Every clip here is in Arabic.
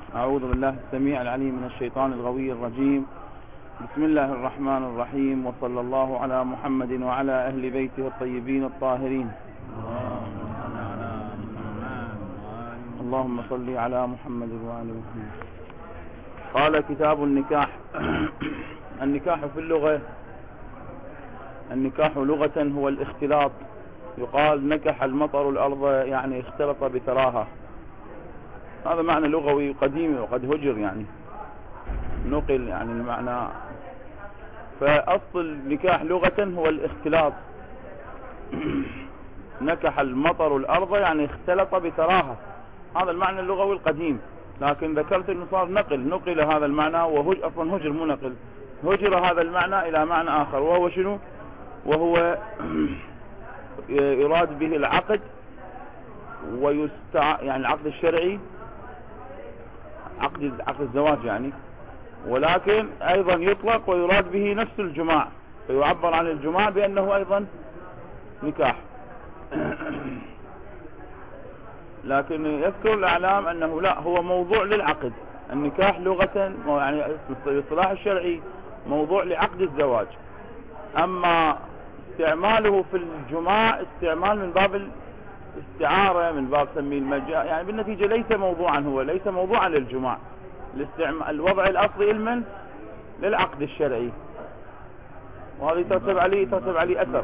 أعوذ بالله السميع العليم من الشيطان الغوي الرجيم. بسم الله الرحمن الرحيم، وصلى الله على محمد وعلى أهل بيته الطيبين الطاهرين. اللهم صل على محمد وآل محمد. قال كتاب النكاح. النكاح في اللغة، النكاح لغة هو الاختلاط. يقال نكح المطر الأرض، يعني اختلط بثراها. هذا معنى لغوي قديم وقد هجر، يعني نقل يعني المعنى. فأصل النكاح لغة هو الاختلاط. نكح المطر الأرض يعني اختلط بثراها، هذا المعنى اللغوي القديم. لكن ذكرت انه صار نقل هذا المعنى، اصلا هجر مو نقل، هجر هذا المعنى الى معنى اخر، وهو شنو؟ وهو يراد به العقد يعني العقد الشرعي، عقد الزواج يعني، ولكن ايضا يطلق ويراد به نفس الجماع، فيعبر عن الجماع بانه ايضا نكاح. لكن يذكر الاعلام انه لا، هو موضوع للعقد. النكاح لغة يعني الاصطلاح الشرعي موضوع لعقد الزواج، اما استعماله في الجماع استعمال من باب الاستعارة، من باب سميه المجاز، يعني بالنتيجة ليس موضوعا، هو ليس موضوعا للجماع. الوضع الاصلي علما للعقد الشرعي، وهذا يترتب عليه اثر.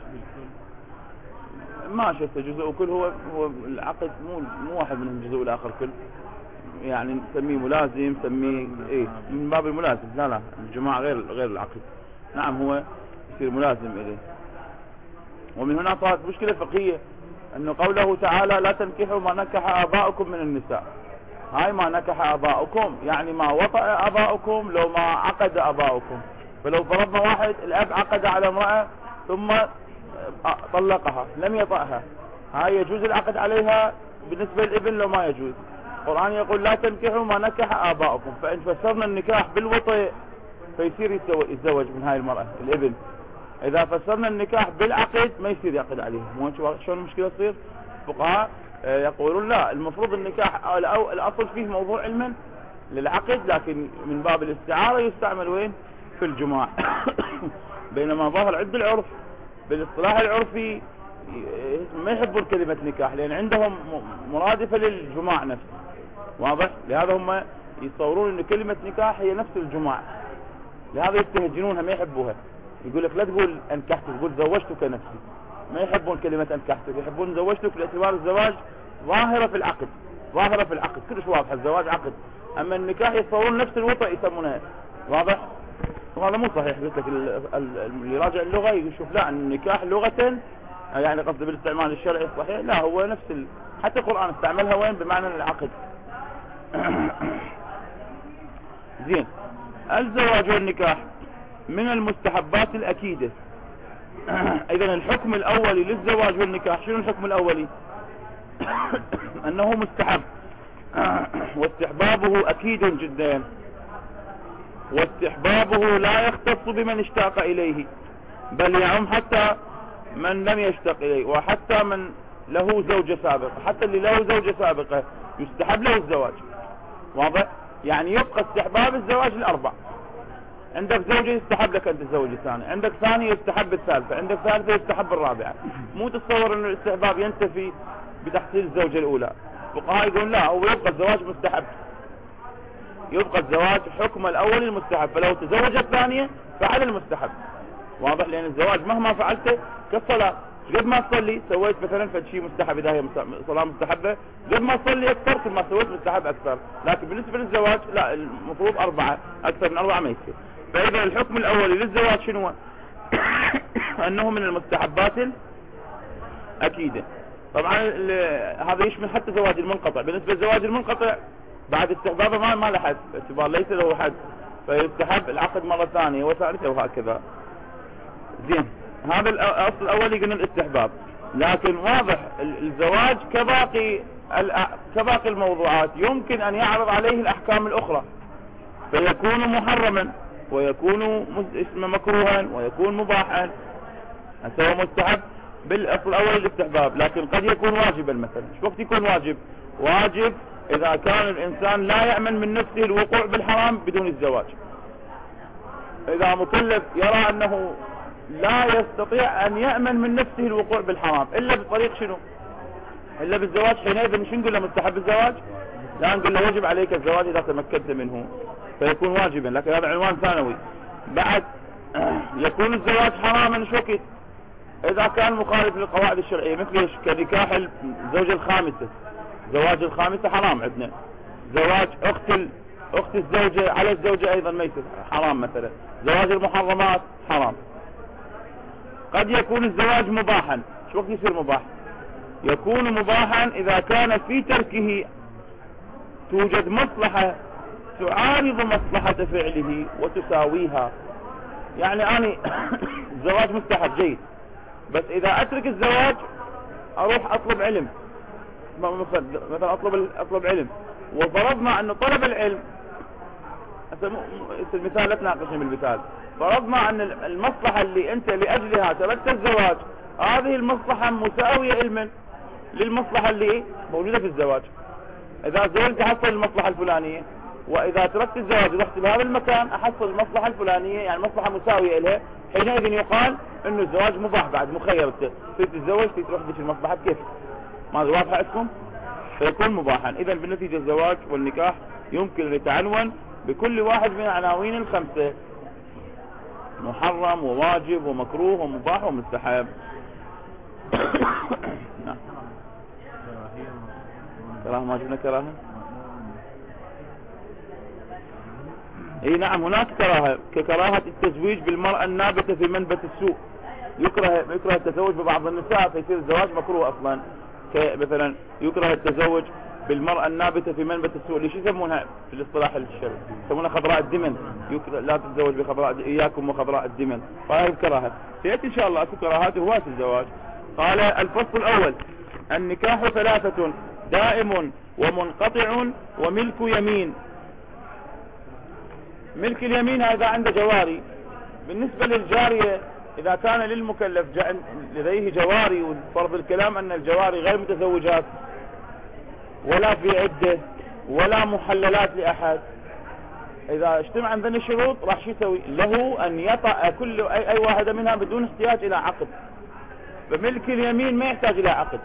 ما شفت جزء وكل، هو العقد مو واحد منهم جزء والاخر كل، يعني نسميه ملازم، نسميه ايه من باب الملازم. لا الجماع غير العقد. نعم هو يصير ملازم اليه. ومن هنا صارت مشكلة فقهية، انه قوله تعالى لا تنكحوا ما نكح اباؤكم من النساء. هاي ما نكح اباؤكم يعني ما وطأ اباؤكم، لو ما عقد اباؤكم. فلو فرضنا واحد الاب عقد على امرأة ثم طلقها لم يطأها، هاي يجوز العقد عليها بالنسبة للابن لو ما يجوز. القرآن يقول لا تنكحوا ما نكح آباؤكم، فإن فسرنا النكاح بالوطء فيصير يتزوج من هاي المرأة الابن. إذا فسرنا النكاح بالعقد ما يصير يعقد عليها. مو شلون المشكلة تصير؟ الفقهاء يقولون لا، المفروض النكاح أو الأصل فيه موضوع علما للعقد، لكن من باب الاستعارة يستعمل وين؟ في الجماع. بينما ظاهر عند العرف بالاصطلاح العرفي ما يحبون كلمة نكاح، لأن عندهم مرادفة للجماع نفسه. واضح؟ لهذا هم يتصورون أن كلمة نكاح هي نفس الجماع، لهذا يستهجنونها ما يحبوها. يقول لك لا تقول أنكحتك، تقول زوجتك نفسي. ما يحبون كلمة أنكحتك، يحبون زوجتك باعتبار الزواج ظاهرة في العقد، كلش واضح الزواج عقد. أما النكاح يتصورون نفس الوطأ يسمونها. واضح؟ وهذا مو صحيح. قلت لك اللي راجع اللغة يشوف لا، النكاح لغة يعني قصد بالاستعمال الشرعي الصحيح، لا هو نفس حتى القرآن استعملها وين؟ بمعنى العقد. زين، الزواج والنكاح من المستحبات الأكيدة. إذن الحكم الأولي للزواج والنكاح شنو الحكم الأولي؟ أنه مستحب، واستحبابه أكيد جدا، واستحبابه لا يختص بمن اشتاق إليه، بل يعم حتى من لم يشتاق إليه، وحتى من له زوجة سابقة. حتى اللي له زوجة سابقة يستحب له الزواج. واضح؟ يعني يبقى استحباب الزواج الأربع. عندك زوجة يستحب لك أن تتزوج الثانية، عندك ثانية يستحب الثالثة، عندك ثالثة يستحب الرابعة. مو تتصور أن الاستحباب ينتفي بتحصيل الزوجة الأولى. الفقهاء يقولون لا، هو يبقى الزواج مستحب، يبقى الزواج حكم الأول المستحب، فلو تزوج الثانية فعل المستحب. واضح؟ لأن الزواج مهما فعلته كالصلاة، قد ما تصلي سويت مثلا فشي مستحب، إذا هي صلاة مستحبة قد ما تصلي أكثر كل ما سويت مستحب أكثر. لكن بالنسبة للزواج لا، المفروض 4، أكثر من 4 ما يصير. فإذا الحكم الأولي للزواج شنو؟ أنه من المستحبات الأكيدة. طبعا هذا يشمل حتى زواج المنقطع. بالنسبة للزواج المنقطع بعد استحبابه ما له حد، اعتبار ليس له حد، فيستحب العقد مرة ثانية وثالثة وهكذا. زين، هذا الأصل الأولي قلنا الاستحباب. لكن واضح الزواج كباقي الموضوعات يمكن أن يعرض عليه الأحكام الأخرى، فيكون محرما ويكون مكروها ويكون مباحا. هو مستحب بالأصل الأول الاستحباب، لكن قد يكون واجبا. مثلا ايش وقت يكون واجب إذا كان الإنسان لا يأمن من نفسه الوقوع بالحرام بدون الزواج. إذا مكلف يرى أنه لا يستطيع أن يأمن من نفسه الوقوع بالحرام إلا بطريق شنو؟ إلا بالزواج، حينئذ شو نقول له؟ مستحب الزواج؟ لا، نقول له يجب عليك الزواج إذا تمكنت منه فيكون واجبا، لكن هذا عنوان ثانوي. بعد يكون الزواج حراما ايش وقت؟ إذا كان مخالف للقواعد الشرعية، مثل كنكاح الزوجة الخامسة. زواج الخامسة حرام عندنا. زواج أخت الزوجة على الزوجة أيضا ميت حرام مثلا. زواج المحرمات حرام. قد يكون الزواج مباحا. شو وقت يصير مباح؟ يكون مباحا إذا كان في تركه توجد مصلحة تعارض مصلحة فعله وتساويها. يعني أنا الزواج مستحب جيد، بس إذا أترك الزواج أروح أطلب علم، مثلا أطلب علم، وفرضنا أن طلب العلم، المثال لا تناقشني بالمثال، فرضنا أن المصلحة اللي أنت لأجلها تركت الزواج هذه المصلحة مساوية علما للمصلحة اللي موجودة في الزواج. إذا تزوجت أحصل المصلحة الفلانية، وإذا تركت الزواج ورحت بهذا المكان أحصل المصلحة الفلانية، يعني مصلحة مساوية لها، حينئذ يقال إنه الزواج مباح بعد مخير، تتزوج تروح في المصلحة كيف؟ ما واضحة عندكم؟ فيكون مباحا. إذا بالنتيجة الزواج والنكاح يمكن أن يتعنون بكل واحد من العناوين الخمسة: محرم وواجب ومكروه ومباح ومستحب. نعم. كراهة، ما جبنا كراهة؟ اي نعم، هناك كراهة، ككراهة التزويج بالمرأة النابتة في منبت السوء. يكره التزوج ببعض النساء فيصير الزواج مكروه اصلا. مثلا يكره التزوج بالمرأة النابتة في منبت السوء. ليش يسمونها في الاصطلاح الشرعي؟ يسمونها خضراء الدمن. لا تتزوج بخضراء، اياكم وخضراء الدمن. فهذه الكراهة سيأتي ان شاء الله. اكو كراهات هواة الزواج. قال الفصل الاول: النكاح ثلاثة: دائم ومنقطع وملك يمين. ملك اليمين هذا عنده جواري. بالنسبة للجارية إذا كان للمكلف لديه جواري، وفرض الكلام أن الجواري غير متزوجات ولا في عدة ولا محللات لأحد، إذا اجتمع عندنا الشروط راح شو يسوي؟ له أن يطأ كل أي واحدة منها بدون احتياج إلى عقد. فملك اليمين ما يحتاج إلى عقد،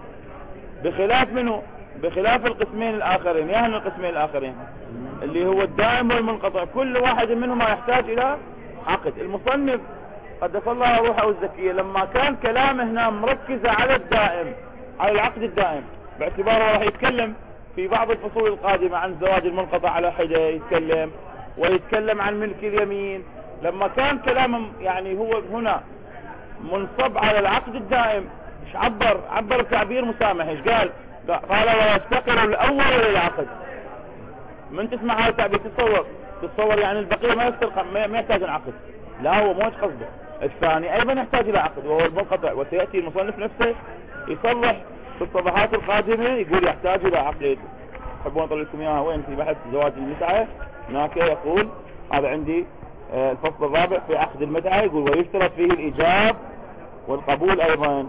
بخلاف منه؟ بخلاف القسمين الآخرين. يعني القسمين الآخرين اللي هو الدائم والمنقطع، كل واحد منهما يحتاج إلى عقد. المصنف قدس الله روحه الزكية لما كان كلامه هنا مركز على الدائم، على العقد الدائم، باعتباره راح يتكلم في بعض الفصول القادمة عن الزواج المنقطع على حدة، يتكلم ويتكلم عن ملك اليمين. لما كان كلامه يعني هو هنا منصب على العقد الدائم، ايش عبر تعبير مسامح. ايش قال؟ ويفتقر الأول للعقد. من تسمع هذا التعبير تتصور يعني البقية ما يحتاج العقد. لا، هو مو قصده. الثاني أيضا يحتاج إلى عقد وهو المنقطع، وسيأتي المصنف نفسه يصرح في الصفحات القادمة يقول يحتاج إلى عقد. تحبون أطلع لكم إياها وين في بحث زواج المتعة؟ هناك يقول هذا عندي الفصل الرابع في عقد المتعة، يقول ويشترط فيه الإيجاب والقبول أيضا.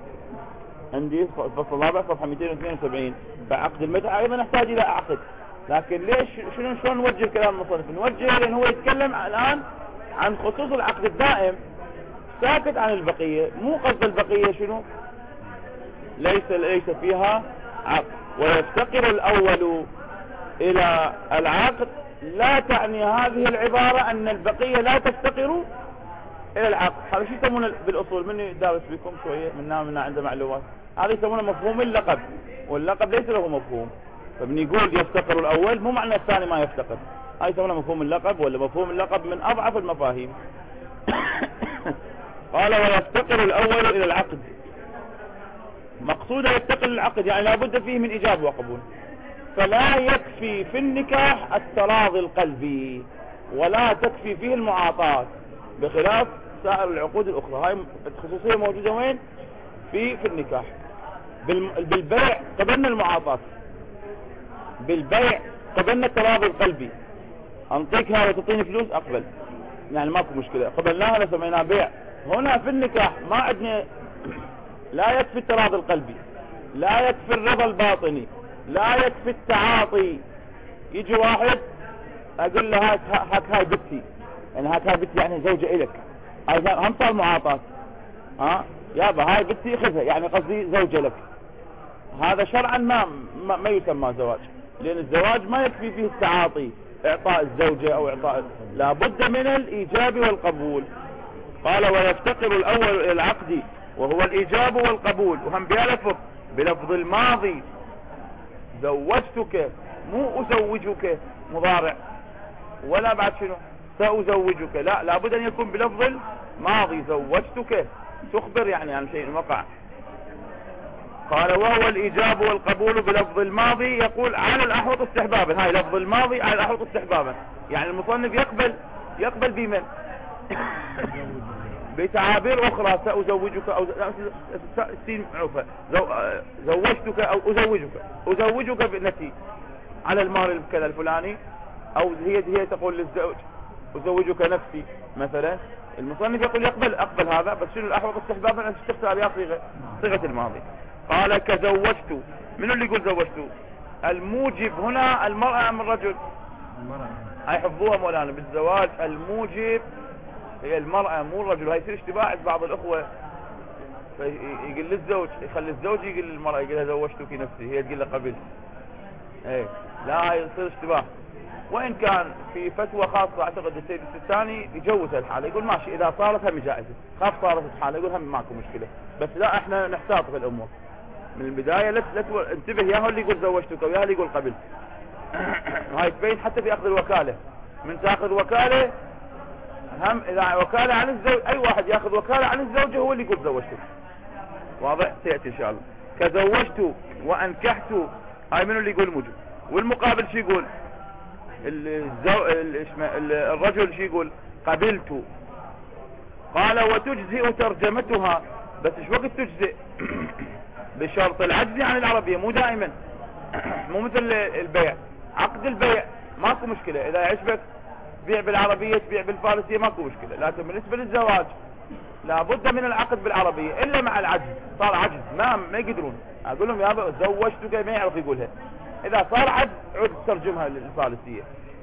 عندي الفصل الرابع صفحة 272. فعقد المتعة أيضا يحتاج إلى عقد. لكن ليش شلون نوجه كلام المصنف؟ نوجه لأن هو يتكلم الآن عن خصوص العقد الدائم، ساكت عن البقية. مو قصد البقية شنو؟ ليس فيها عقد. ويفتقر الأول إلى العقد لا تعني هذه العبارة أن البقية لا تفتقر إلى العقد. هذا شو يسمونه بالأصول؟ مني دارس بكم شوية منا عنده معلومات. هذا يسمونه مفهوم اللقب، واللقب ليس له مفهوم. فبنقول يفتقر الأول مو معنى الثاني ما يفتقر. هاي يسمونه مفهوم اللقب، ولا مفهوم اللقب من أضعف المفاهيم. قال ويفتقر الأول إلى العقد. مقصوده يفتقر العقد يعني لابد فيه من إيجاب وقبول. فلا يكفي في النكاح التراضي القلبي، ولا تكفي فيه المعاطاة، بخلاف سائر العقود الأخرى. هاي الخصوصية موجودة وين؟ في النكاح. بالبيع قبلنا المعاطاة، بالبيع قبلنا التراضي القلبي. انطيك هذا تعطيني فلوس اقبل، يعني ماكو مشكلة، قبلناها لسميناه بيع. هنا في النكاح ما عندنا، لا يكفي التراضي القلبي، لا يكفي الرضا الباطني، لا يكفي التعاطي. يجي واحد اقول له هاك هاي بنتي، يعني هاك هاي بنتي يعني زوجة الك، هاي هم صار معاطاة. يابا هاي بنتي خذها، يعني قصدي زوجة لك. هذا شرعا ما يسمى زواج، لان الزواج ما يكفي فيه التعاطي، اعطاء الزوجة او اعطاء، لابد من الايجاب والقبول. قال ويفتقر الاول الى العقد وهو الايجاب والقبول، وهم بلفظ بلفظ الماضي زوجتك، مو ازوجك مضارع ولا بعد شنو سأزوجك، لا، لابد ان يكون بلفظ الماضي زوجتك، تخبر يعني عن شيء وقع. قال وهو الايجاب والقبول بلفظ الماضي، يقول على الاحوط استحبابا. هاي لفظ الماضي على الاحوط استحبابا، يعني المصنف يقبل بمن بتعابير اخرى، سأزوجك او سين عفا زوجتك او ازوجك بنفسي على المال كذا الفلاني، او هي تقول للزوج ازوجك نفسي مثلا. المصنف يقول اقبل هذا، بس شنو الاحوط استحبابا ان تختار بها صيغه الماضي. قال كزوجت، منو اللي يقول زوجت؟ الموجب هنا المرأة ام الرجل؟ هاي حفظوها مولانا، بالزواج الموجب هي المرأة مو الرجل. هاي يصير اشتباه عند بعض الاخوة، يقول للزوج، يخلي الزوج يقول للمرأة، يقول لها زوجتك نفسي، هي تقول له قبل. لا، هاي يصير اشتباه. وان كان في فتوى خاصة اعتقد السيد السيستاني يجوز الحالة، يقول ماشي اذا صارت هم جائزة، خاف صارت الحالة يقول هم ماكو مشكلة، بس لا احنا نحتاط في الامور من البداية. لا انتبه، يا هو اللي يقول زوجتك ويا اللي يقول قبل. هاي تبين حتى في اخذ الوكالة، من تاخذ وكالة هم اذا وكالة عن الزوج، اي واحد ياخذ وكالة عن الزوجة هو اللي يقول زوجتك. واضح؟ سيأتي ان شاء الله. كزوجت وانكحت، هاي منو اللي يقول موجب؟ والمقابل شو يقول؟ الرجل شو يقول؟ قبلت. قال وتجزئ ترجمتها، بس ايش وقت تجزئ؟ بشرط العجز عن العربية، مو دائما. مو مثل البيع، عقد البيع ماكو مشكلة، اذا يعجبك تبيع بالعربية تبيع بالفارسية ماكو مشكلة، لكن بالنسبة للزواج لابد من العقد بالعربية، الا مع العجز. صار عجز ما يقدرون، اقول لهم يا زوجتك ما يعرف يقولها، اذا صار عجز عد ترجمها للفارسية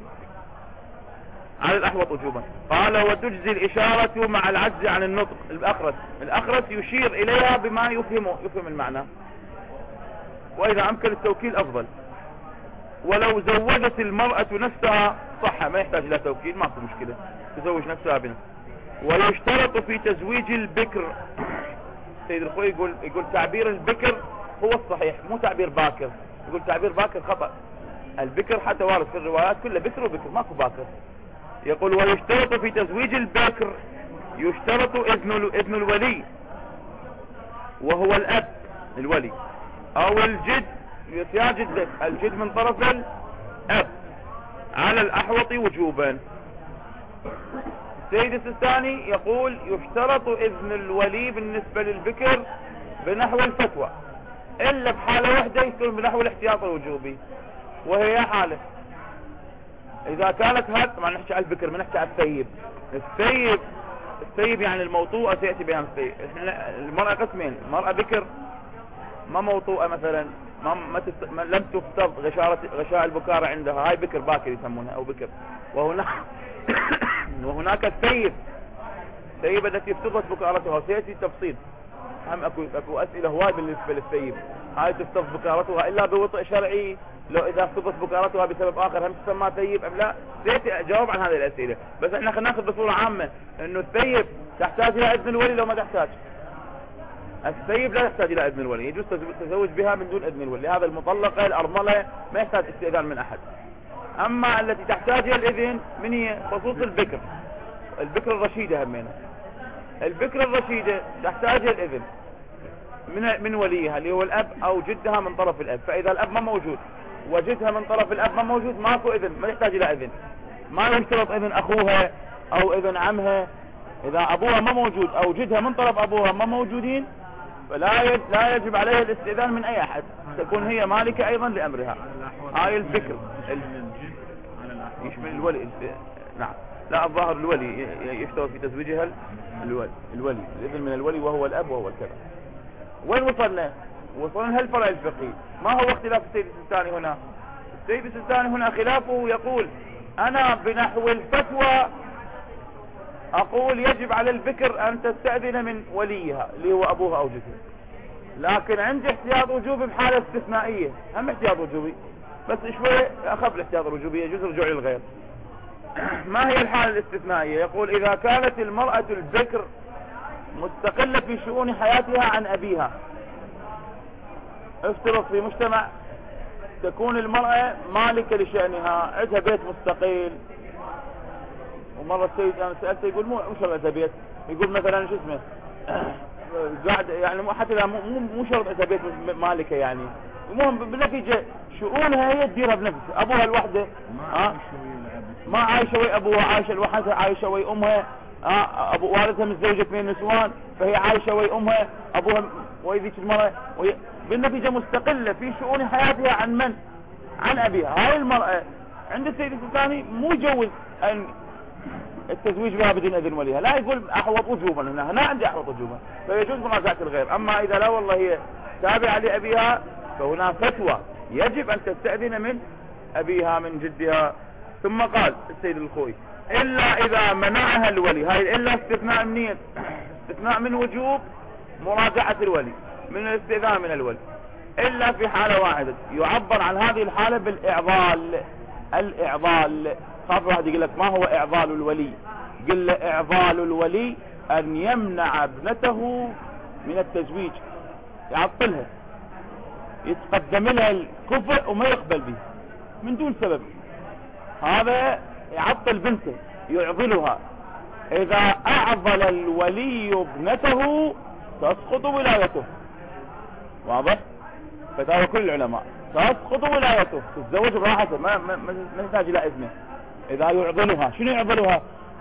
على الاحوط وجوبا. قال وتجزي الاشارة مع العجز عن النطق. الاخرس يشير اليها بما يفهم المعنى، واذا امكن التوكيل افضل. ولو زوجت المرأة نفسها صح، ما يحتاج الى توكيل، ماكو مشكلة، تزوج نفسها بنفسها. ويشترط في تزويج البكر، سيد الخوي يقول تعبير البكر هو الصحيح، مو تعبير باكر. يقول تعبير باكر خطأ، البكر حتى وارد في الروايات كلها بكر وبكر، ماكو باكر. يقول ويشترط في تزويج البكر، يشترط اذن الولي وهو الاب الولي، او الجد يا جدك، الجد من طرف الاب على الاحوط وجوبا. السيد السيستاني يقول يشترط اذن الولي بالنسبة للبكر بنحو الفتوى، الا بحالة واحدة يكون بنحو الاحتياط الوجوبي، وهي حالة اذا كانت هاد. طبعا نحكي على البكر، ما نحكي على الثيب يعني الموطوءة، سيأتي بيان الثيب. المرأة قسمين، مرأة بكر ما موطوءة مثلا، لم تفتض غشاء البكارة عندها، هاي بكر باكر يسمونها او بكر. وهناك الثيب التي افتضت بكارتها، وسيأتي التفصيل. هم اكو اسئلة هواي بالنسبة للثيب، هاي تفتض بكارتها الا بوطئ شرعي، لو اذا افتضت بكارتها بسبب اخر هم تسمى ثيب ام لا؟ سيأتي اجاوب عن هذه الاسئلة، بس احنا خلينا ناخذ بصورة عامة انه الثيب تحتاج الى اذن الولي لو ما تحتاج. الثيب لا يحتاج الى اذن الولي، يجوز تزوج بها من دون اذن الولي. هذا المطلقة الارملة ما يحتاج استئذان من احد. اما التي تحتاج الى الاذن من هي؟ خصوص البكر الرشيدة همينة. البكر الرشيدة تحتاج الى الاذن من وليها اللي هو الاب او جدها من طرف الاب، فاذا الاب ما موجود وجدها من طرف الاب ما موجود ماكو اذن، ما يحتاج الى اذن. ما يشترط اذن اخوها او اذن عمها، اذا ابوها ما موجود او جدها من طرف ابوها ما موجودين لا يجب عليها الاستئذان من اي احد، تكون هي مالكة ايضا لامرها. هاي البكر يشمل الولي. نعم، لا الظاهر الولي يشترط في تزويجها الولي، الاذن من الولي وهو الاب وهو الكذا. وين وصلنا؟ وصلنا هالفرع الفقهي. ما هو اختلاف السيد السيستاني هنا؟ السيد السيستاني هنا خلافه يقول انا بنحو الفتوى اقول يجب على البكر ان تستأذن من وليها اللي هو ابوها او جدها، لكن عندي احتياط وجوبي بحالة استثنائية، هم احتياط وجوبي بس شوي اخف الاحتياط الوجوبي يجوز رجوع للغير. ما هي الحالة الاستثنائية؟ يقول اذا كانت المرأة البكر مستقلة في شؤون حياتها عن ابيها. افترض في مجتمع تكون المرأة مالكة لشأنها، عندها بيت مستقل، ومرة السيد انا سألته يقول مو شرط عندها بيت، يقول مثلا شو اسمه قاعد يعني حتى لا مو شرط عندها بيت مالكة يعني، المهم بالنتيجة شؤونها هي تديرها بنفسها، ابوها الوحدة ما عايشة ويا ابوها، عايشة لوحدها، عايشة ويا امها، ابو والدها متزوجة 2 نسوان فهي عايشة ويا امها، ابوها ويا ذيك المرأة بالنتيجة مستقلة في شؤون حياتها عن من؟ عن ابيها. هاي المرأة عند السيد السيستاني مو يجوز ان التزويج بها بدون اذن وليها، لا يقول احوط وجوبا، هنا عندي احوط وجوبا فيجوز مراجعة الغير. اما اذا لا والله هي تابعة لابيها فهنا فتوى يجب ان تستأذن من ابيها من جدها. ثم قال السيد الخوي الا اذا منعها الولي، هاي الا استثناء منين؟ استثناء من وجوب مراجعة الولي، من الاستئذان من الولي، الا في حالة واحدة يعبر عن هذه الحالة بالاعضال. الاعضال خاف واحد يقول لك ما هو اعضال الولي؟ قل له اعضال الولي ان يمنع ابنته من التزويج، يعطلها، يتقدم لها الكفء وما يقبل به من دون سبب، هذا يعطل بنته يعضلها. اذا اعضل الولي ابنته تسقط ولايته، واضح؟ فتاوى كل العلماء تسقط ولايته، تتزوج براحته ما يحتاج الى اذنه. اذا يعضلها، شنو يعضلها؟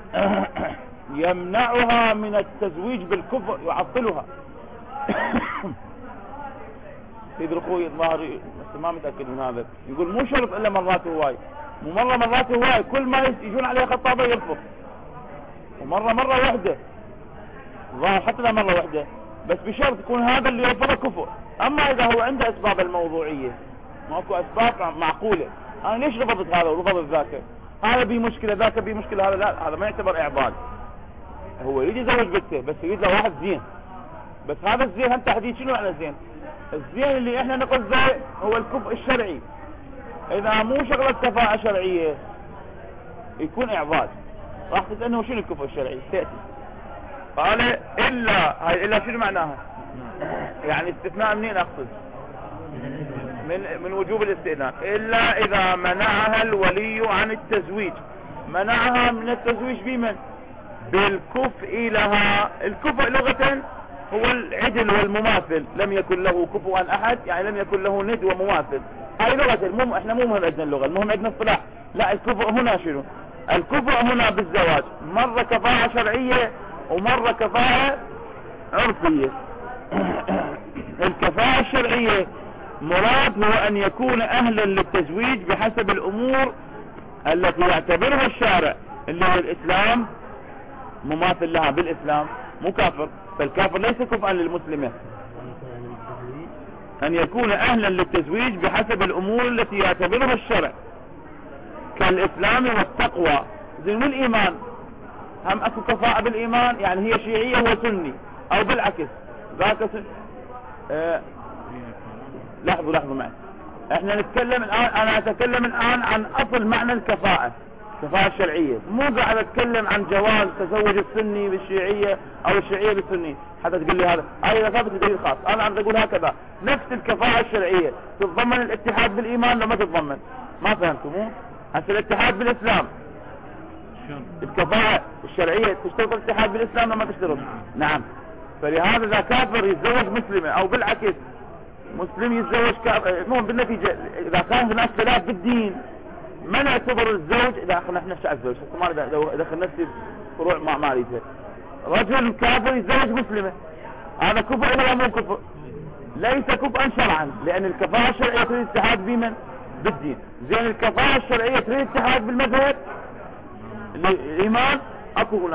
يمنعها من التزويج بالكفء، يعطلها. سيد الخوي الظاهري بس ما متأكد من هذا، يقول مو شرط الا مرات هواي، مو مرات هواي، كل ما يجون عليه خطابه يرفض، ومرة واحدة ظاهر حتى لا مرة واحدة، بس بشرط يكون هذا اللي يرفضه كفء. اما اذا هو عنده اسباب الموضوعية، ماكو اسباب معقولة، انا ليش رفضت هذا ورفضت ذاك، هذا بيه مشكلة ذاك بيه مشكلة، هذا لا، هذا ما يعتبر اعضال. هو يريد يزوج بنته بس يريد له واحد زين، بس هذا الزين هم تحديد شنو معنى زين؟ الزين اللي احنا نقصده هو الكفء الشرعي. اذا مو شغلة كفاءة شرعية يكون اعضال. راح تسألني شنو الكفء الشرعي؟ تأتي قال الا، هاي الا شنو معناها؟ يعني استثناء منين اقصد؟ من وجوب الاستئذان. الا اذا منعها الولي عن التزويج، منعها من التزويج بمن؟ بالكفء لها. الكفء لغة هو العدل والمماثل، لم يكن له كفوا احد، يعني لم يكن له ند ومماثل. هاي لغة، احنا مو مهم عندنا اللغة، المهم عندنا الصلاح. لا، الكفء هنا شنو؟ الكفء هنا بالزواج مرة كفاءة شرعية ومرة كفاءة عرفية. الكفاءة الشرعية مراد هو ان يكون اهلا للتزويج بحسب الامور التي يعتبرها الشارع، اللي هو الاسلام مماثل لها بالاسلام، مو كافر، فالكافر ليس كفءا للمسلمة. ان يكون اهلا للتزويج بحسب الامور التي يعتبرها الشرع كالاسلام والتقوى. زين والايمان هم اكو كفاءة بالايمان، يعني هي شيعية هو سني، او بالعكس ذاك لحظوا معي، احنا نتكلم الان، انا اتكلم الان عن اصل معنى الكفاءة، الكفاءة الشرعية، مو قاعد اتكلم عن جواز تزوج السني بالشيعية او الشيعية بالسني حتى تقول لي هذا اذا ثابت دليل خاص. انا عم اقول هكذا، نفس الكفاءة الشرعية تتضمن الاتحاد بالايمان لو ما تتضمن؟ ما فهمتوا مو؟ هسه الاتحاد بالاسلام، الكفاءة الشرعية تشترط الاتحاد بالاسلام لما تشترط؟ نعم. فلهذا اذا كافر يتزوج مسلمة او بالعكس مسلم يتزوج كافر، المهم بالنتيجة اذا كان هناك خلاف بالدين ما نعتبر الزوج، اذا احنا نحكي على الزوج ما دخل نفسي فروع ما اريدها. رجل كافر يتزوج مسلمة، هذا كفء ولا مو كفء؟ ليس كفءا شرعا، لان الكفاءة الشرعية تريد اتحاد بمن؟ بالدين. زين الكفاءة الشرعية تريد اتحاد بالمذهب، الايمان اكو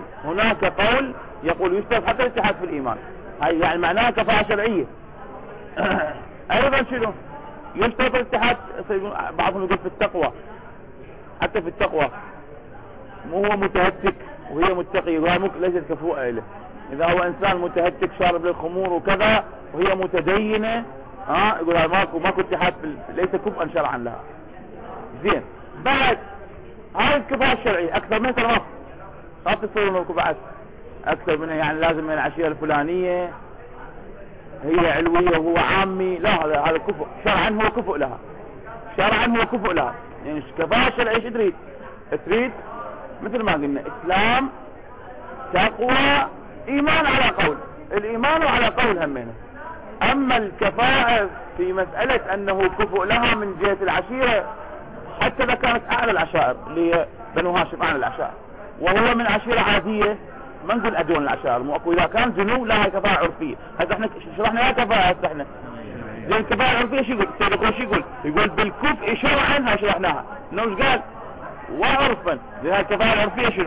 هناك قول يقول يشترط حتى الاتحاد في الايمان، هاي يعني معناها كفاءة شرعية. ايضا شنو يشترط الاتحاد؟ بعضهم يقول في التقوى، حتى في التقوى مو هو متهتك وهي متقية، يقول ليست كفوءة له. اذا هو انسان متهتك شارب للخمور وكذا وهي متدينة، يقول هذا ماكو اتحاد، ليس كفءا شرعا لها. زين، بعد هاي الكفاءة الشرعية اكثر منها ترى ما تصير انه بعد اكثر منها، يعني لازم من العشيرة الفلانية هي علوية وهو عامي، لا هذا كفء شرعا، هو كفء لها شرعا، هو كفء لها. يعني الكفاءة الشرعية ايش تريد مثل ما قلنا اسلام، تقوى، ايمان على قول، الايمان على قول همينه. اما الكفاءة في مسألة انه كفء لها من جهة العشيرة، حتى اذا كانت اعلى العشائر اللي هي بنو هاشم اعلى العشائر وهو من عشيرة عادية، ما نقول ادون العشائر مو اكو، اذا كان جنو لها كفاءة عرفية. هذا احنا شرحنا لها كفاءة احنا زي الكفاءة العرفية. شو يقول يقول بالكفء شرعا، هاي شرحناها انه ايش قال وعرفا. زي الكفاءة العرفية شنو؟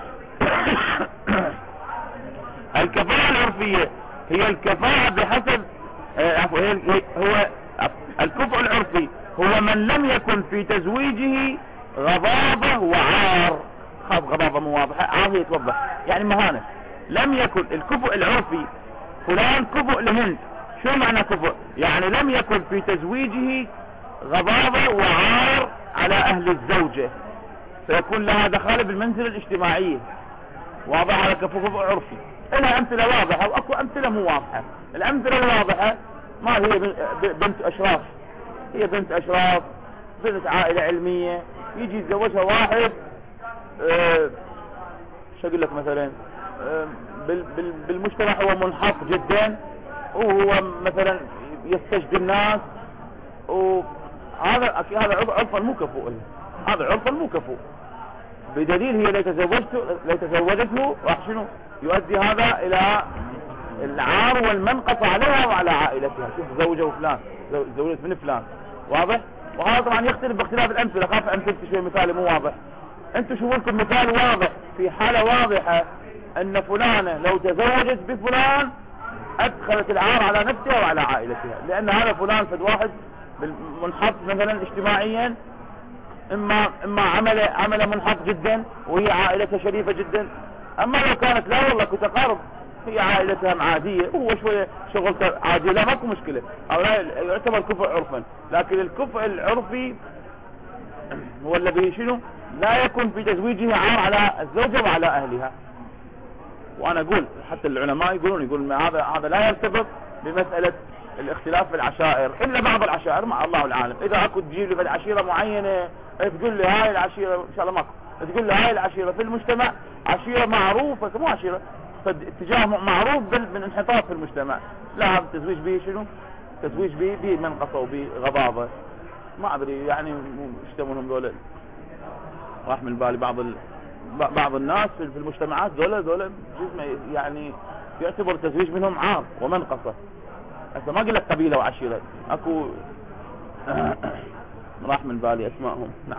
الكفاءة العرفية هي الكفاءة بحسب هو الكفء العرفي هو من لم يكن في تزويجه غضاضة وعار. خاف غضاضة مو واضحة، عار هي توضح يعني مهانة. لم يكن الكفء العرفي فلان كفء لهند، شو معنى كفء؟ يعني لم يكن في تزويجه غضاضة وعار على اهل الزوجة، فيكون لها دخل بالمنزلة الاجتماعية. واضح؟ على كفء عرفي. لها امثلة واضحة واكو امثلة مو واضحة. الامثلة الواضحة ما هي بنت اشراف، هي بنت اشراف، بنت عائلة علمية، يجي يتزوجها واحد شو اقول لك مثلا بالمجتمع هو منحط جدا، وهو مثلا يستجدي الناس، وهذا عرفا مو كفؤ، هذا عرفا مو كفؤ، بدليل هي لو تزوجته راح شنو يؤدي هذا الى العار والمنقص عليها وعلى عائلتها. شوف زوجه فلان، زوجت من فلان. واضح؟ وهذا طبعا يختلف باختلاف الامثله، خاف امثلتي شوي مثالي مو واضح. انتم شوفوا لكم مثال واضح في حاله واضحه ان فلانه لو تزوجت بفلان ادخلت العار على نفسها وعلى عائلتها، لان هذا فلان فد واحد منحط مثلا اجتماعيا، اما عمله منحط جدا وهي عائلتها شريفه جدا. اما لو كانت لا والله كتقارب، هي عائلتها عاديه وهو شويه شغلته عاديه، لا ماكو مشكله، او لا يعتبر كفء عرفا. لكن الكفء العرفي هو الذي شنو لا يكون في تزويجه عار على الزوجه وعلى اهلها. وانا اقول حتى العلماء يقولون هذا لا يرتبط بمساله الاختلاف في العشائر، الا بعض العشائر مع الله العالم. اذا اكو تجيب لي عشيره معينه تقول لي هاي العشيره ان شاء الله ماكو، تقول لي هاي العشيره في المجتمع عشيره معروفه، مو عشيره فاتجاه معروف بالانحطاط في المجتمع، لا هذا التزويج به شنو؟ تزويج به منقصه وبغضاضه. ما ادري يعني ايش يسمونهم ذولا، راح من بالي بعض الناس في المجتمعات ذولا جزء يعني يعتبر التزويج منهم عار ومنقصه. هسه ما قلت قبيله وعشيره، اكو راح من بالي اسمائهم. نعم،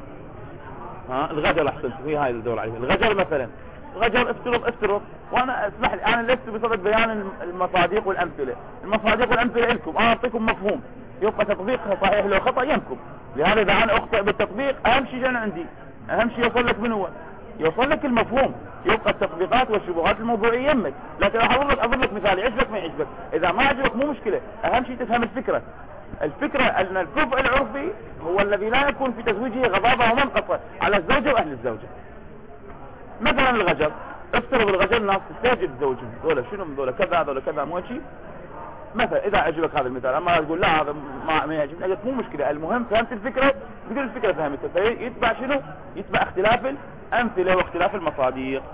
الغجر احسنت، في هاي الدور عليه. الغجر مثلا، الغجر افترض وانا اسمح لي انا لست بصدد بيان المصادق والامثله. المصادق والامثله لكم، انا اعطيكم مفهوم، يبقى تطبيقها صحيح لو خطا يمكم. لهذا اذا انا اخطئ بالتطبيق اهم شيء انا عندي، اهم شيء يوصل لك من هو، يوصل لك المفهوم، يبقى التطبيقات والشبهات الموضوعيه يمك. لكن اضرب لك مثال يعجبك ما يعجبك، اذا ما عجبك مو مشكله، اهم شيء تفهم الفكره. الفكره ان الكفء العرفي هو الذي لا يكون في تزويجه غضاضه ومنقصه على الزوجه واهل الزوجه. مثلا الغجر، افترض الغجر الناس تستهجد زوجهم، ذولا شنو من ذولا كذا، ذولا كذا مو شيء مثلا. اذا عجبك هذا المثال، اما تقول لا هذا ما يعجبني، قلت مو مشكله، المهم فهمت الفكره، تقول الفكره فهمتها، فيتبع شنو؟ يتبع اختلاف الامثله واختلاف المصادق.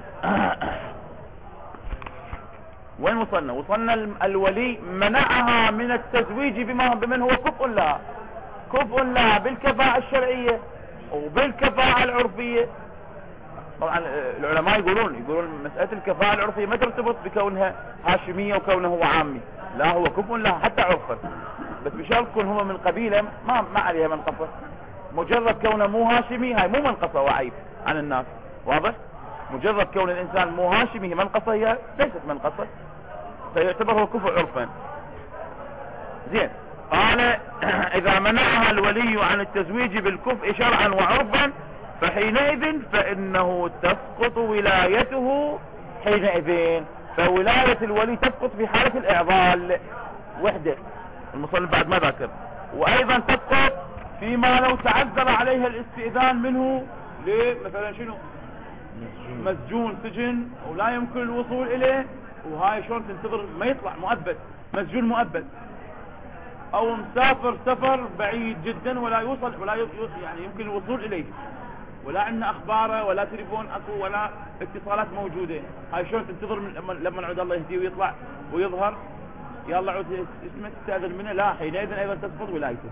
وين وصلنا الولي منعها من التزويج بمن هو كفء لها بالكفاءة الشرعية وبالكفاءة العرفية. طبعا العلماء يقولون مسألة الكفاءة العرفية ما ترتبط بكونها هاشمية وكونه هو عامي، لا هو كفء لها حتى عرفا، بس بشرط كون هو من قبيلة ما عليها منقصة. مجرد كونه مو هاشمي هاي مو منقصة وعيب عن الناس. واضح؟ مجرد كون الانسان مو هاشمي منقصة، هي ليست منقصة، فيعتبر هو كفء عرفا. زين. قال اذا منعها الولي عن التزويج بالكفء شرعا وعرفا فحينئذ فانه تسقط ولايته. حينئذ فولاية الولي تسقط في حالة الاعضال وحده، المصنف بعد ما ذكر. وايضا تسقط فيما لو تعذر عليها الاستئذان منه مثلا شنو مسجون سجن ولا يمكن الوصول اليه، وهاي شلون تنتظر ما يطلع مؤبد، مسجون مؤبد، او مسافر سفر بعيد جدا ولا يوصل يعني يمكن الوصول اليه، ولا عندنا اخباره ولا تليفون اكو ولا اتصالات موجودة. هاي شلون تنتظر لما عود الله يهديه ويطلع ويظهر يلا عود اسمه تستأذن منه؟ لا، حينئذ ايضا تسقط ولايته.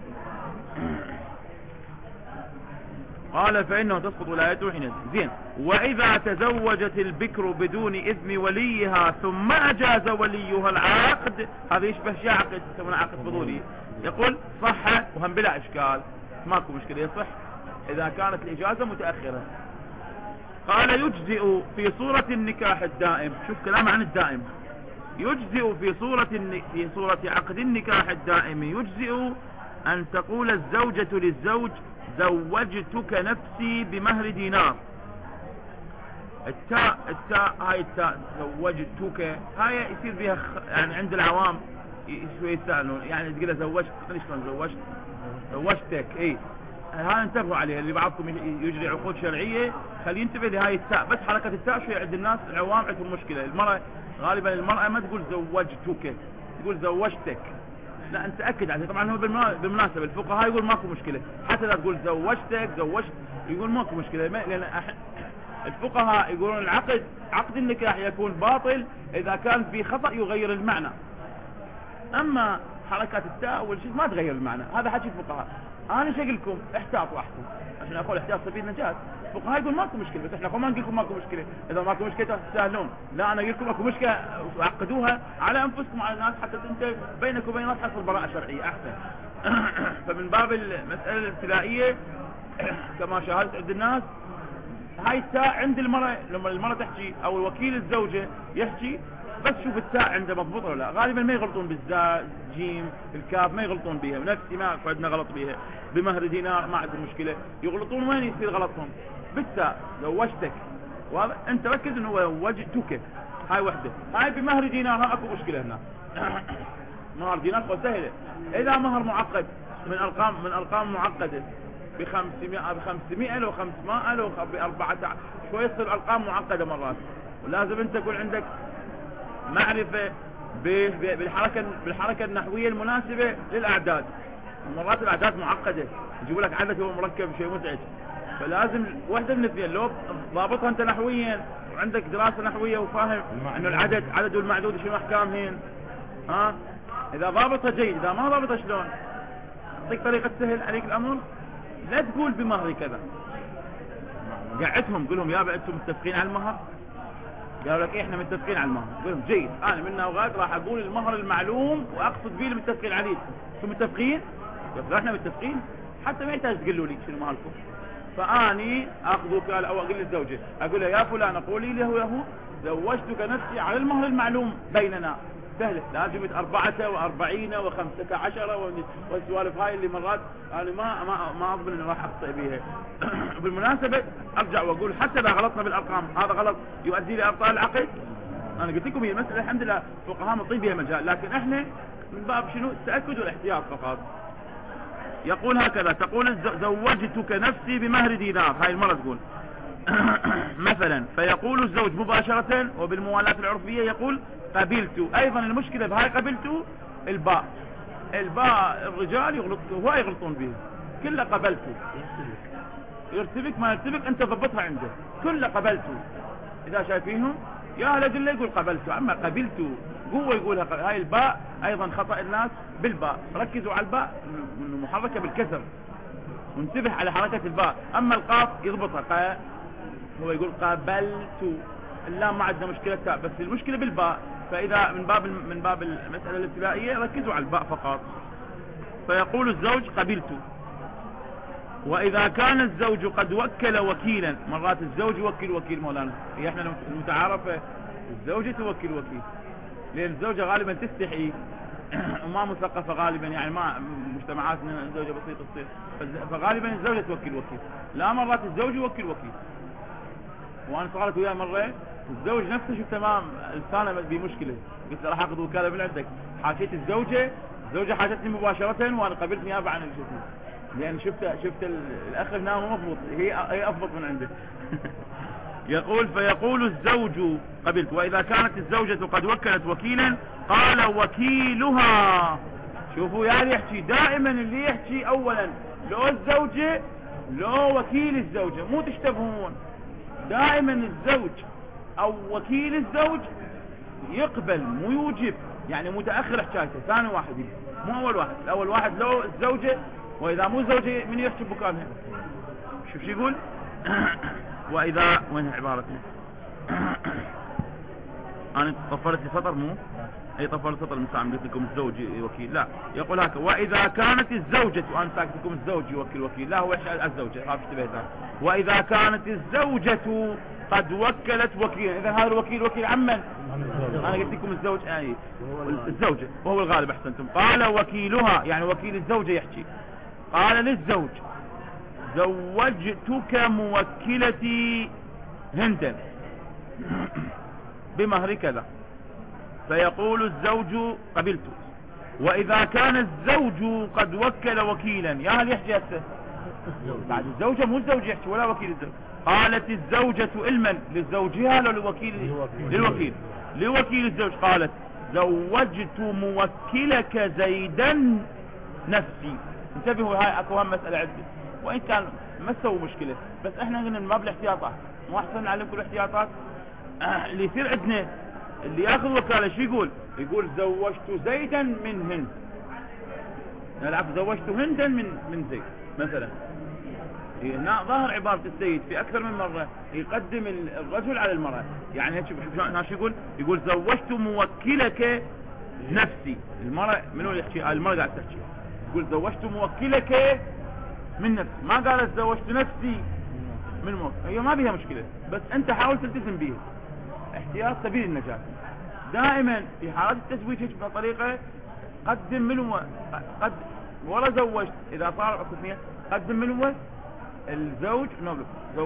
قال فإنه تسقط ولايته حينئذ. زين. وإذا تزوجت البكر بدون إذن وليها ثم أجاز وليها العقد، هذا يشبه شيء عقد يسمونه عقد فضولي، يقول صح وهم بلا إشكال، ماكو مشكلة، يصح إذا كانت الإجازة متأخرة. قال يجزئ في صورة النكاح الدائم، شوف كلام عن الدائم، يجزئ في صورة عقد النكاح الدائم يجزئ أن تقول الزوجة للزوج زوجتك نفسي بمهر دينار. التاء هاي التاء زوجتك هاي يصير بها يعني عند العوام شوي يسألون، يعني تقول له زوجت، شلون زوجتك؟ اي هذا انتبهوا عليها، اللي بعضكم يجري عقود شرعية خلي ينتبه لهاي التاء، بس حركة التاء شوي عند الناس العوام عندهم مشكلة. المرأة غالبا المرأة ما تقول زوجتك، تقول زوجتك. لا انت اكد عليه. طبعا هو بالمناسبة الفقهاء يقول ماكو مشكلة، حتى لا تقول زوجتك زوجت يقول ماكو مشكلة، لان الفقهاء يقولون عقد النكاح يكون باطل اذا كان في خطأ يغير المعنى، اما حركات التاء والشيء ما تغير المعنى. هذا حكي الفقهاء. انا ايش اقول لكم؟ احتاطوا احسن، عشان اقول احتياط سبيل نجاة. الفقهاء يقول ماكو مشكلة، بس احنا ما نقول لكم ماكو مشكلة، اذا ماكو مشكلة تستاهلون. لا، انا اقول لكم ماكو مشكلة وعقدوها على انفسكم على الناس، حتى انت بينك وبين الناس تحصل براءة شرعية احسن. فمن باب المسألة الابتدائية كما شاهدت عند الناس، هاي التاء عند المرأة لما المرأة تحكي او الوكيل الزوجة يحكي، بس شوف التاء عنده مضبوطه ولا لا. غالبا ما يغلطون بالزاء جيم الكاف، ما يغلطون بيها، نفسي ما عندنا غلط بيها. بمهر دينار ما عندهم مشكله، يغلطون وين يصير غلطهم؟ بالتاء زوجتك، انت ركز انه زوجتك، هاي وحده. هاي بمهر دينار ها اكو مشكله هنا. مهر دينار سهله. اذا مهر معقد من ارقام معقده ب 500 لو 500 لو ب 14 شوي يصير ارقام معقده مرات، ولازم انت يكون عندك معرفة بالحركة النحوية المناسبة للأعداد. مرات الأعداد معقدة، يجيبوا لك عدد هو مركب شيء مزعج، فلازم واحدة من الاثنين، لو ضابطها أنت نحويا وعندك دراسة نحوية وفاهم إنه العدد عدد والمعدود شنو أحكامهن، إذا ضابطها جيد، إذا ما ضابطها شلون؟ أعطيك طريقة سهل عليك الأمر، لا تقول بمهر كذا، قعدهم قول لهم يابا أنتم متفقين على المهر؟ قالوا لك احنا متفقين على المهر. قول لهم جيد، انا من اوقات راح اقول المهر المعلوم واقصد به المتفقين عليه. شو متفقين؟ يبقى احنا متفقين، حتى ما يحتاج تقولوا لي شنو مهركم. فاني اخذ وكاله او اقول للزوجه، اقول لها يا فلان قولي له زوجتك نفسي على المهر المعلوم بيننا. سهله، لازم 44 و15 والسوالف هاي اللي مرات انا ما اظن اني راح اخطئ بيها. بالمناسبه ارجع واقول حتى اذا غلطنا بالارقام هذا غلط يؤدي لابطال العقد. انا قلت لكم هي المساله الحمد لله فقهاء مطين بها مجال، لكن احنا من باب شنو؟ التاكد والاحتياط فقط. يقول هكذا، تقول زوجتك نفسي بمهر دينار، هاي المره تقول مثلا، فيقول الزوج مباشرة وبالموالاة العرفية يقول قبلت. ايضا المشكلة بهاي قبلت الباء الرجال هو يغلطون به، كله قبلت، يرتبك ما يرتبك انت ضبطها عنده، كله قبلت. اذا شايفينهم يا هلا يقول قبلت، اما قبلت قوة يقولها. هاي الباء ايضا خطأ الناس بالباء، ركزوا على الباء محركة بالكسر وانتبه على حركة الباء. اما القاف يضبطها هو يقول قابلت، اللام ما عندنا مشكلة، بس المشكلة بالباء. فإذا من باب المسألة الابتدائية ركزوا على الباء فقط. فيقول الزوج قبلت. وإذا كان الزوج قد وكل وكيلا، مرات الزوج يوكل وكيل مولانا، هي احنا المتعارفة الزوجة توكل وكيل، لأن الزوجة غالبا تستحي وما مثقفة غالبا، يعني ما مجتمعاتنا الزوجة بسيطة تصير، فغالبا الزوجة توكل وكيل. لا مرات الزوج يوكل وكيل. وانا صارت وياه مرة الزوج نفسه شفت تمام الثاني بمشكلة، قلت له راح اخذ وكالة من عندك، حاشيت الزوجة حاشتني مباشرة وانا قبلت نيابة عن الجسم، لان شفت الاخ هنا مضبوط، هي افضل من عنده. يقول فيقول الزوج قبلت. واذا كانت الزوجة قد وكلت وكيلا قال وكيلها. شوفوا يا يحكي دائما اللي يحكي اولا لو الزوجة لو وكيل الزوجة، مو تشتبهون. دائما الزوج او وكيل الزوج يقبل مو يوجب، يعني متأخر حكايته، ثاني واحد مو اول واحد. الاول واحد لو الزوجة، واذا مو الزوجة من يحكي بكانها. شوف شو يقول. واذا وين عبارتنا؟ انا طفرت لي سطر مو اي طفرت سطر من ساعه قلت لكم الزوج وكيل، لا يقول هكذا واذا كانت الزوجة، وانا ساكت لكم الزوج يوكل وكيل، لا هو الزوجة خاف اشتبه. واذا كانت الزوجة قد وكلت وكيلا، اذا هذا الوكيل وكيل عمن؟ انا قلت لكم الزوج يعني الزوجة وهو الغالب احسنتم. قال وكيلها يعني وكيل الزوجة يحكي، قال للزوج زوجتك موكلتي هندا بمهر كذا، فيقول الزوج قبلت. واذا كان الزوج قد وكل وكيلا، يا هل يحكي هسه بعد الزوجة مو الزوج يحكي ولا وكيل الزوج. قالت الزوجة المن لزوجها لو للوكيل لوكيل الزوج، قالت زوجت موكلك زيدا نفسي. انتبهوا هاي اكو هم مسألة عندي، وان كان ما تسوي مشكلة، بس احنا قلنا ما بالاحتياطات، مو احسن نعلمكم الاحتياطات. اللي يصير عندنا اللي ياخذ وكالة شو يقول زوجت زيدا من هند، العفو زوجت هندا من زيد مثلا. هنا ظاهر عبارة السيد في اكثر من مرة يقدم الرجل على المرأة، يعني هنا شو يقول زوجت موكلك نفسي. المرأة منو اللي يحكي؟ المرأة قاعد تحكي، يقول زوجت موكلك من نفسي، ما قالت زوجت نفسي من موكل. هي ما بيها مشكلة، بس انت حاول تلتزم بيها، احتياط سبيل النجاة. دائما في حالات التزويج هيك بطريقة قدم منو قد ولا زوجت، اذا صار عكوفية قدم منو الزوج نوبل.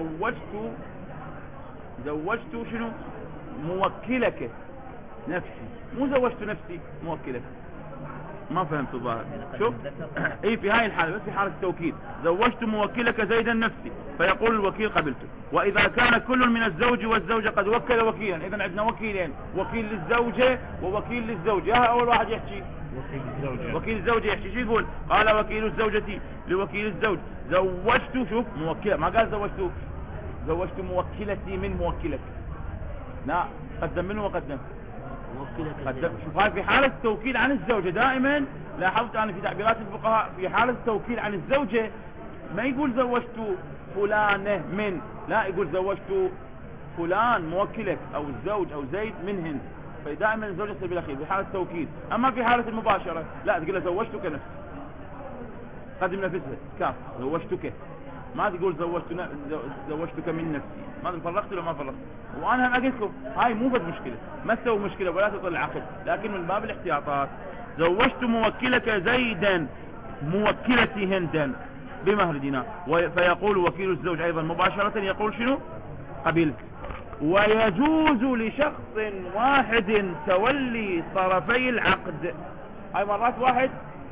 زوجت شنو موكلك نفسي، مو زوجت نفسي موكلك. ما فهمت الظاهر. شوف اي في هاي الحالة بس في حالة التوكيد زوجت موكلك زيدا نفسي، فيقول الوكيل قبلته. واذا كان كل من الزوج والزوجة قد وكل وكيلا، اذا عندنا وكيلين، وكيل للزوجة ووكيل للزوج. يا اول واحد يحكي وكيل الزوجة يحكي شو يقول؟ قال وكيل الزوجة لوكيل الزوج زوجت، شوف موكلة، ما قال زوجت موكلتي من موكلك، لا قدم منه وقدم قدم. شوف هاي في حالة التوكيل عن الزوجة. دائما لاحظت انا في تعبيرات الفقهاء في حالة التوكيل عن الزوجة ما يقول زوجت فلانة من، لا يقول زوجت فلان موكلك او الزوج او زيد من هند. فدائما الزوجة تصير بالاخير في حالة التوكيد. اما في حالة المباشرة لا تقول له زوجتك نفسي، قدم نفسها كاف زوجتك، ما تقول زوجتك من نفسي. ما فرقت ولا ما فرقت؟ وانا هم اقولكم هاي مو بس مشكلة، ما تسوي مشكلة ولا تطل العقد، لكن من باب الاحتياطات. زوجت موكلك زيدا موكلتي هندا بمهر دينار. فيقول وكيل الزوج ايضا مباشرة يقول شنو قبلت. ويجوز لشخص واحد تولي طرفي العقد. هاي مرات واحد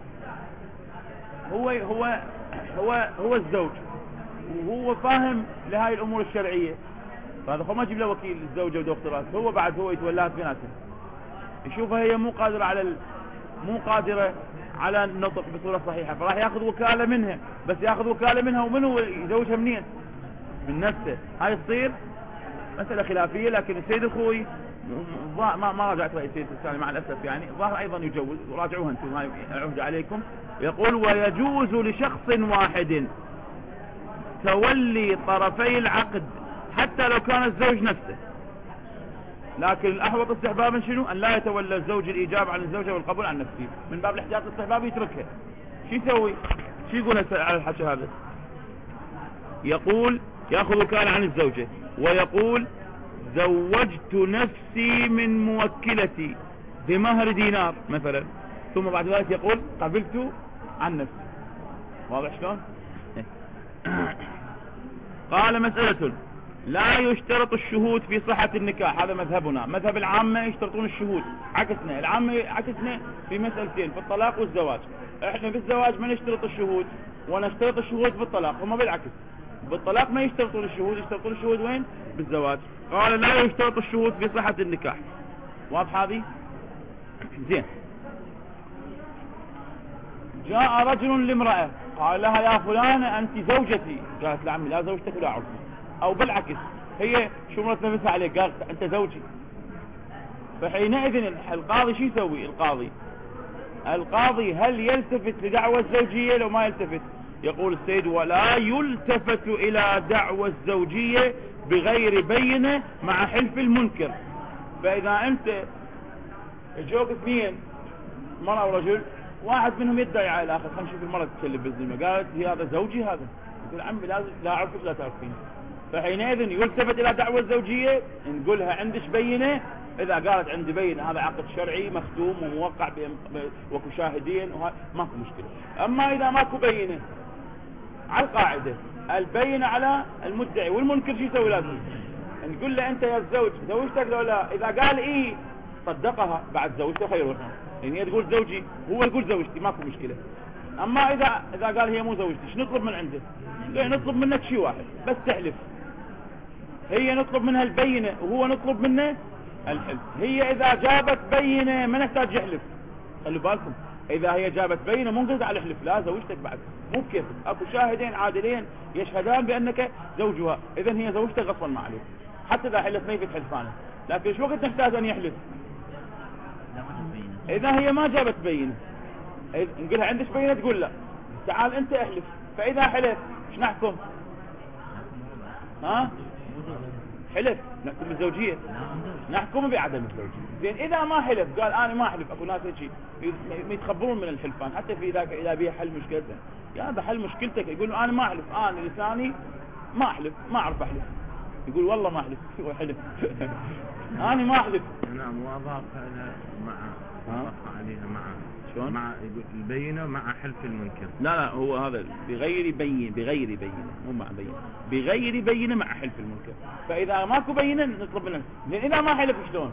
هو الزوج وهو فاهم لهاي الامور الشرعية، فهذا هو ما يجيب له وكيل الزوجة ودكتورات، هو بعد هو يتولاها بناتها، يشوفها هي مو قادرة على النطق بصورة صحيحة، فراح ياخذ وكالة منها، بس ياخذ وكالة منها ومنه يزوجها منين؟ من نفسه. هاي تصير مسألة خلافية، لكن السيد الخوي ما راجعت رأي السيد الثاني مع الأسف، يعني ظاهر أيضا يجوز، وراجعوها أنتم هاي عهد عليكم. يقول ويجوز لشخص واحد تولي طرفي العقد حتى لو كان الزوج نفسه، لكن الأحوط استحبابا شنو؟ أن لا يتولى الزوج الإيجاب عن الزوجة والقبول عن نفسه، من باب الاحتياط الاستحبابي يتركها. شو يسوي؟ شو يقول على الحكي هذا؟ يقول يأخذ وكالة عن الزوجة ويقول زوجت نفسي من موكلتي بمهر دينار مثلا، ثم بعد ذلك يقول قبلت عن نفسي. واضح شلون؟ قال مسألة لا يشترط الشهود في صحة النكاح. هذا مذهبنا. مذهب العامة يشترطون الشهود، عكسنا. العامة عكسنا في مسألتين، في الطلاق والزواج. احنا في الزواج ما نشترط الشهود ونشترط الشهود في الطلاق. هم بالعكس، بالطلاق ما يشترطون الشهود، يشترطون الشهود وين؟ بالزواج. قال لا يشترط الشهود في صحة النكاح. واضح هذه؟ زين. جاء رجل لامرأة قال لها يا فلانة أنت زوجتي. قالت لا عمي لا زوجتك ولا عرفي. أو بالعكس، هي شمرت نفسها عليك قالت أنت زوجي. فحينئذ القاضي شو يسوي؟ القاضي هل يلتفت لدعوى الزوجية لو ما يلتفت؟ يقول السيد ولا يلتفت إلى دعوى الزوجية بغير بينة مع حلف المنكر. فإذا أنت جوك اثنين، مرأة ورجل، واحد منهم يدعي على الآخر، خلينا نشوف المرأة تكلم بالزلمة، قالت هذا زوجي هذا، يقول عمي لا أعرفك لا تعرفين. فحينئذ يلتفت إلى دعوى الزوجية، نقولها عندش بينة. إذا قالت عندي بينة هذا عقد شرعي مختوم وموقع وكو شاهدين ماكو مشكلة. أما إذا ماكو بينة، على القاعدة البينة على المدعي والمنكر شو يسوي؟ لازم نقول له أنت يا الزوج زوجتك لو لا. إذا قال إيه صدقها بعد زوجته خير، يعني هي تقول زوجي هو يقول زوجتي ماكو مشكلة. أما إذا قال هي مو زوجتي، شو نطلب من عنده؟ نطلب منك شيء واحد بس، تحلف. هي نطلب منها البينة وهو نطلب منه الحلف. هي إذا جابت بينة ما نحتاج يحلف. خلوا بالكم، إذا هي جابت بينة مو نقدر على الحلف، لا زوجتك بعد مو بكيفك، اكو شاهدين عادلين يشهدان بأنك زوجها، إذن هي زوجتك غصبا ما عليك. حتى إذا حلف ما يفتح حلفانه، لكن شو وقت نحتاج أن يحلف؟ إذا هي ما جابت بينة نقولها عندك بينة، تقول لا تعال أنت احلف. فإذا حلف ايش نحكم؟ حلف نحكم بالزوجية، نحكم بعدم الزوجية. زين إذا ما حلف قال أنا ما أحلف، أكو ناس هيك يتخبرون من الحلفان، حتى في إذا بيه حل مشكلته، يا هذا حل مشكلتك. يقول أنا ما أحلف، أنا لساني ما أحلف، ما أعرف أحلف. يقول والله ما أحلف، هو حلف. أنا ما أحلف. نعم. وأضاف مع عليها شلون؟ مع البينة مع حلف المنكر. لا هو هذا بغير بينة مو مع بينة، بغير بينة مع حلف المنكر. فإذا ماكو بينة نطلب منه. لأن إذا ما حلف شلون؟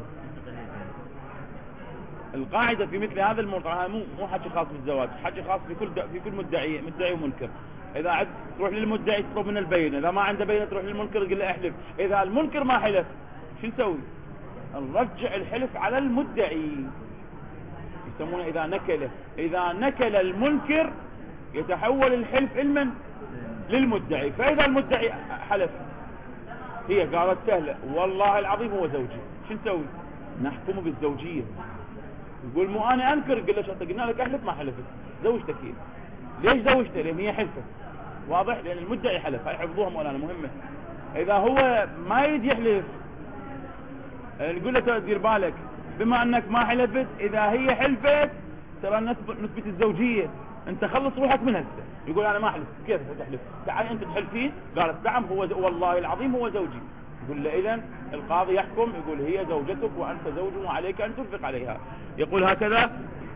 القاعدة في مثل هذا الموضوع مو حكي خاص بالزواج، حكي خاص في كل مدعي ومنكر. إذا تروح للمدعي تطلب من البينة، إذا ما عنده بينة تروح للمنكر تقول له احلف. إذا المنكر ما حلف شو نسوي؟ نرجع الحلف على المدعي، يسمونه إذا نكل المنكر يتحول الحلف علما للمدعي. فإذا المدعي حلف، هي قالت سهلة والله العظيم هو زوجي، شو نسوي؟ نحكم بالزوجية. يقول مو أنا أنكر، قل له شرطة قلنا لك أحلف ما حلفت، زوجتك هي. ليش زوجته؟ لأن هي حلفت. واضح؟ لأن المدعي حلف. هاي حفظوها مولانا مهمة. إذا هو ما يجي يحلف نقول له دير بالك، بما أنك ما حلفت، إذا هي حلفت ترى نثبت الزوجية، أنت خلص روحك من هسه. يقول أنا ما أحلف. كيف تحلف؟ تعال أنت تحلفين؟ قالت نعم هو والله العظيم هو زوجي. يقول له إذن القاضي يحكم، يقول هي زوجتك وأنت زوج وعليك أن تنفق عليها. يقول هكذا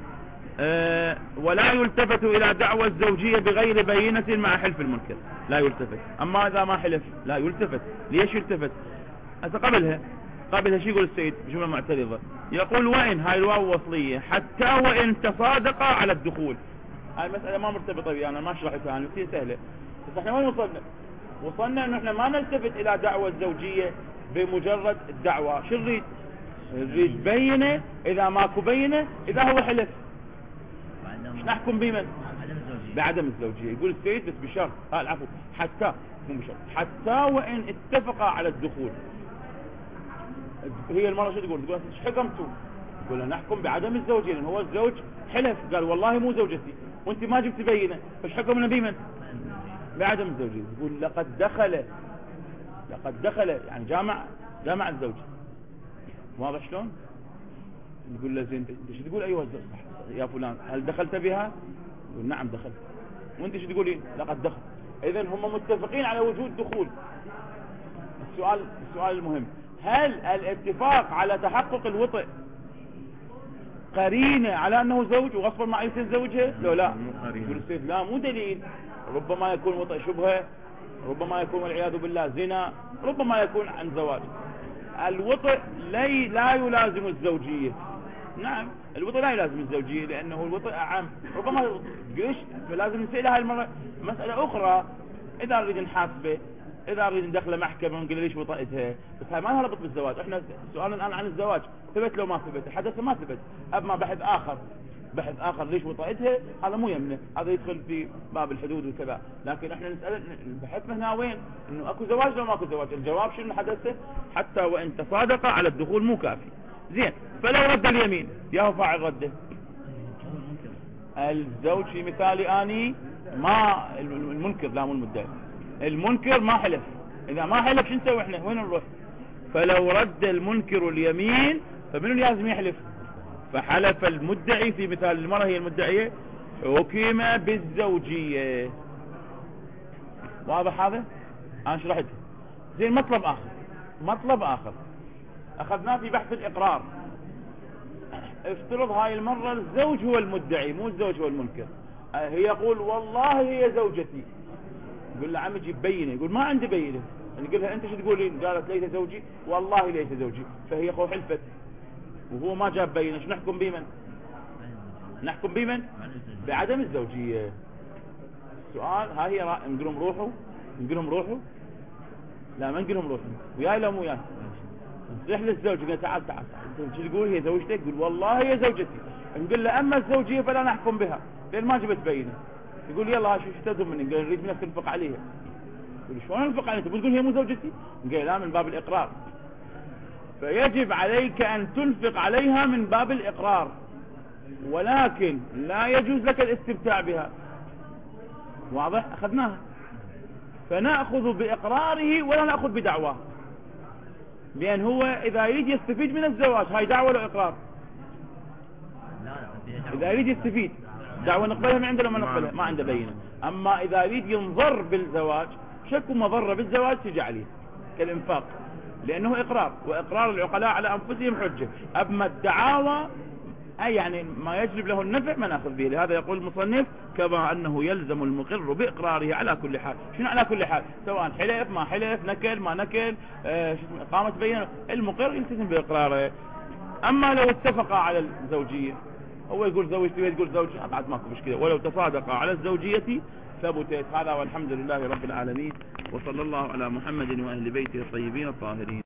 ولا يلتفت إلى دعوى الزوجية بغير بينة مع حلف المنكر، لا يلتفت. أما إذا ما حلف لا يلتفت. ليش يلتفت؟ قبلها شو يقول السيد بجملة معترضة؟ يقول وإن، هاي الواو وصلية، حتى وإن تصادقا على الدخول. هاي المسألة ما مرتبطة بي، أنا ما شرحتها، أنا كثير سهلة. بس احنا وين وصلنا انه احنا ما نلتفت الى دعوة الزوجية بمجرد الدعوة. شو نريد بينة. اذا ماكو بينة، اذا هو حلف ايش نحكم بمن؟ بعدم الزوجية. يقول السيد بس بشرط، العفو، حتى مو بشرط، حتى وان اتفقا على الدخول. هي المرة شو تقول؟ تقول ايش حكمتوا؟ يقول نحكم بعدم الزوجية، لان هو الزوج حلف قال والله مو زوجتي وانت ما جبت بينة، فايش حكمنا بمن؟ بعدم الزوجية. يقول لقد دخل يعني جامع الزوج. واضح شلون؟ يقول له زين انت شو تقول؟ ايوه يا فلان هل دخلت بها؟ يقول نعم دخلت. وانت شو تقولين؟ لقد دخل. اذن هم متفقين على وجود دخول. السؤال المهم، هل الاتفاق على تحقق الوطء قرينة على أنه زوج وغصبا ما يتزوجها لو لا مو قرينة. يقول السيد لا مو دليل. ربما يكون وطئ شبهة، ربما يكون والعياذ بالله زنا، ربما يكون عن زواج. الوطئ لا يلازم الزوجية. نعم الوطئ لا يلازم الزوجية لأنه الوطئ أعم. ربما قلش فلازم نسألها المرة مسألة أخرى. إذا نريد نحاسبه، إذا نريد ندخله محكمة ونقول ليش وطئتها، بس هاي ما لها ربط بالزواج. احنا سؤالنا الآن عن الزواج، ثبت لو ما ثبت، حدث ما ثبت، أما بحث آخر ليش وطئتها، هذا مو يمنه، هذا يدخل في باب الحدود وكذا. لكن احنا نسأل بحثنا هنا وين؟ انه اكو زواج لو ماكو زواج. الجواب شنو حدثه؟ حتى وان تصادق على الدخول مو كافي. زين، فلو رد اليمين ياهو فاعل رده. الزوج في مثالي اني ما المنكر، لا مو المدعي، المنكر ما حلف. اذا ما حلف شو نسوي احنا؟ وين نروح؟ فلو رد المنكر اليمين فمنو لازم يحلف؟ فحلف المدعي في مثال المرأة هي المدعية، حكم بالزوجية. واضح هذا؟ انا شرحت. زين، مطلب اخر اخذناه في بحث الاقرار. افترض هاي المرة الزوج هو المدعي مو الزوج هو المنكر. هي يقول والله هي زوجتي. يقول له عم جيب بينه. يقول ما عندي بينه. نقول لها انت شو تقولين؟ قالت ليس زوجي. والله ليس زوجي. فهي خو حلفت وهو ما جاب بينه. شو نحكم بمن؟ نحكم بمن؟ بعدم الزوجية. السؤال هاي هي نقول لهم روحوا لا ما نقول لهم روحوا وياي لا مو وياي. نصيح للزوج قال تعال انت شو تقول هي زوجتك؟ يقول والله هي زوجتي. نقول له اما الزوجية فلا نحكم بها لان ما جبت بينه. يقول يلا شو تدهم مني؟ قال نريد منك تنفق عليها. يقول شلون انفق عليها؟ تقول هي مو زوجتي؟ قال لا من باب الاقرار. فيجب عليك ان تنفق عليها من باب الاقرار، ولكن لا يجوز لك الاستمتاع بها. واضح؟ اخذناها. فنأخذ باقراره ولا نأخذ بدعواه، لان هو اذا يريد يستفيد من الزواج هاي دعوة ولا اقرار؟ اذا يريد يستفيد دعوة نقبلها من عنده لما نقبلها ما عنده بينه. اما اذا يريد ينضر بالزواج شك مضرة بالزواج تجي عليه كالانفاق، لانه اقرار، واقرار العقلاء على انفسهم حجة. اما الدعاوى اي يعني ما يجلب له النفع ما ناخذ به. لهذا يقول المصنف كما انه يلزم المقر باقراره على كل حال. شنو على كل حال؟ سواء حلف ما حلف، نكل ما نكل، قامت بينه، المقر يلتزم باقراره. اما لو اتفقا على الزوجية، هو يقول زوجتي وهي تقول زوجي، بعد ماكو مشكلة. ولو تصادقا على الزوجية ثبتت. هذا والحمد لله رب العالمين، وصلى الله على محمد واهل بيته الطيبين الطاهرين.